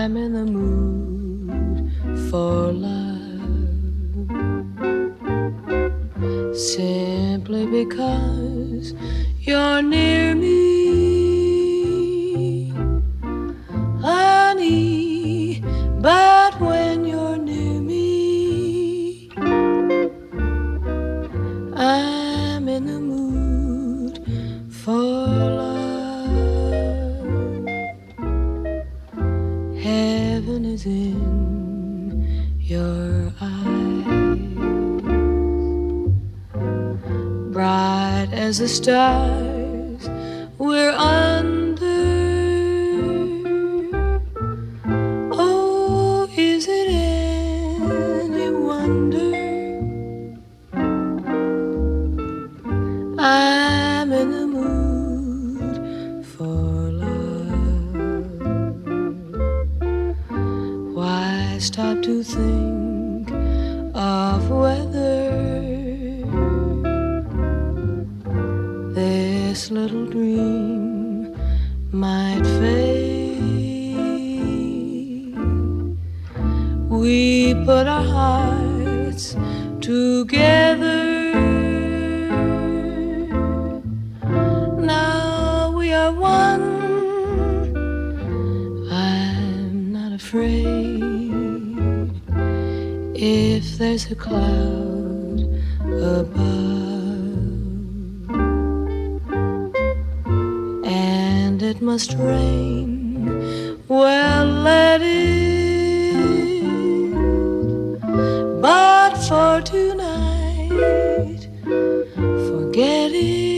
I'm in the mood for love, simply because you're near me, honey. But when you're near me, I'm in the mood for love. Heaven is in your eyes, bright as the stars we're under. Oh, is it any wonder I'm in the mood for love? Why stop to think of whether this little dream might fade? We put our hearts together. Now we are one. I'm not afraid if there's a cloud above, and it must rain. Well, let it. But for tonight, forget it.